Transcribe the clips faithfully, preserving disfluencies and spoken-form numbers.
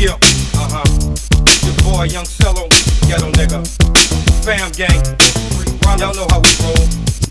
Yeah, uh-huh. Your boy, Young Cello, ghetto nigga. Fam gang, y'all know how we roll.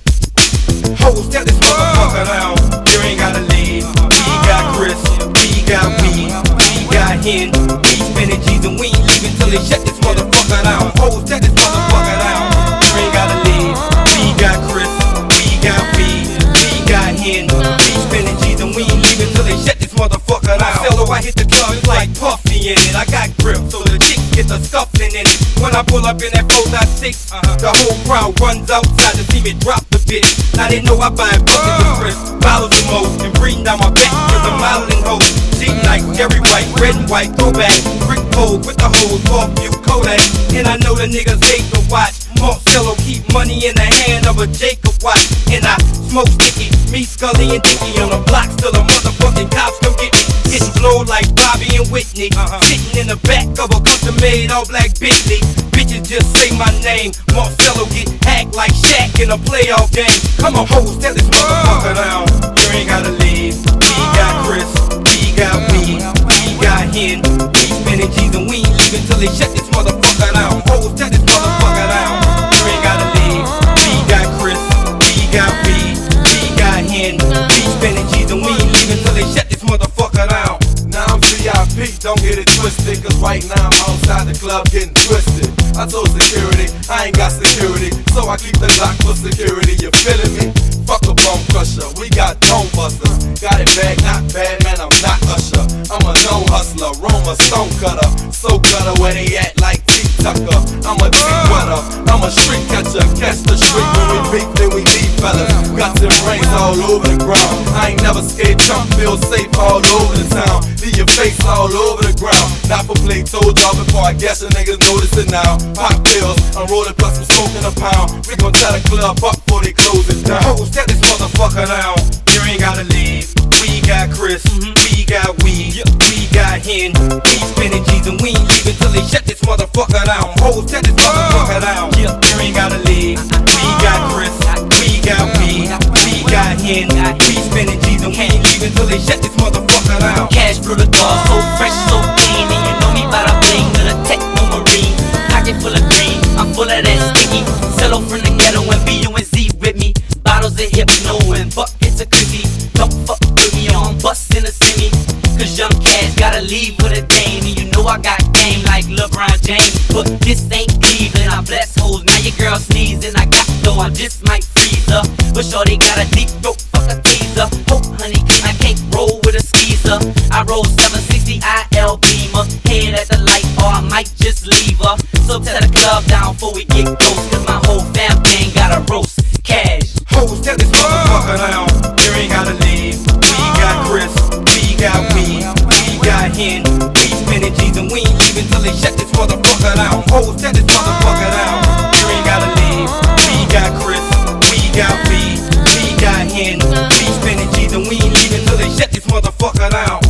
Hoes, tell this motherfucker down. You ain't gotta leave. We got Chris, we got weed, we got hen, we spinning G's and we ain't leaving till they shut this motherfucker down. Hoes, tell this motherfucker down. You ain't gotta leave. We got Chris, we got weed, we got hen, we spinning G's and we ain't leaving till they shut this motherfucker down. Cello, I hit the club like Puffy in it. I got grip, so the chicks get the scuffling in it. When I pull up in that four nine six, uh-huh. the whole crowd runs outside to see me drop the bitch. Now they know I buy buckets of Chris, bottles of Mo, and breathing down my back cause I'm modeling hoes. She like Gary White, red and white, throwback, brick pole with the hoes, off you Kodak. And I know the niggas hate to watch. Marcello keep money in the hand of a Jacob watch. And I smoke sticky, me Scully and Dickie on the block till the motherfucking cops come get me. Getting blow like Bobby and Whitney, uh-huh. sitting in the back of a custom made all black Bentley. Bitches just say my name. Marcello get hacked like Shaq in a playoff game. Come on, hoes, tell this motherfucker down. You ain't gotta leave. We got Chris, we got weed, we got hen, we spinning G's and we ain't leaving till they shut this motherfucker down. Hoes, tell this motherfucker down. You ain't gotta leave. We got Chris, we got weed, we got hen, we spinning G's and we ain't leaving till they shut this motherfucker down. Now I'm V I P, don't get it twisted, cause right now I'm outside the club getting twisted. I told security, I ain't got security, so I keep the Glock for security, you feeling me? Fuck a bone crusher, we got tone busters. Got it bad, not bad, man, I'm not Usher. I'm a known hustler, Roma stone cutter, so cutter where they at like T Tucker. I'm a T-wetter, I'm a street catcher, catch the street when we beat, then we leave fellas. Got them brains all over the ground, I ain't never scared, chump feel safe all over the town. Leave your face all over the ground. Not for play, told y'all before I guess the niggas notice it now. Pop pills, I'm rolling plus I'm smoking a pound. We gon' tie the club up before they close it down. Hoes, tell this motherfucker down. You ain't gotta leave. We got Chris, mm-hmm. we got weed, yeah. we got hen, we spinning G's and we ain't leaving till they shut this motherfucker down. Hoes, tell this motherfucker down. Yeah. You ain't gotta leave. We got Chris, we got weed, we got hen, we spinning G's and we ain't leaving till they shut this motherfucker down. Cash protocol, so fresh, so clean, and you know me by the bling with a techno marine. Pocket full of green, I'm full of that sticky. Cello from the ghetto and B U and Z with me. Bottles of Hypno and buckets of cookie. Don't fuck with me, I'm bustin' a semi. Cause young Cash gotta leave with a dame. And you know I got game like LeBron James. But this ain't Cleveland, I bless hoes. Now your girl sneezing, I got though, I just might freeze her. But shorty got a deep throat, fuck a teaser. Hope honey, cause I can't roll with a skeezer. I roll seven sixty I L Beamer. Head at the light or I might just leave her. So tell the club down before we get close. Cause my whole fam gang got a roast. Cash. Hoes, tell this motherfucker down. You ain't gotta leave. We got Chris, we got weed, we got hen, we spinning G's and we ain't leaving till they shut this motherfucker down. Hoes, tell this motherfucker down. You ain't gotta leave. We got Chris, we got weed, we got hen, we spinning G's and we ain't leaving till they shut this motherfucker down.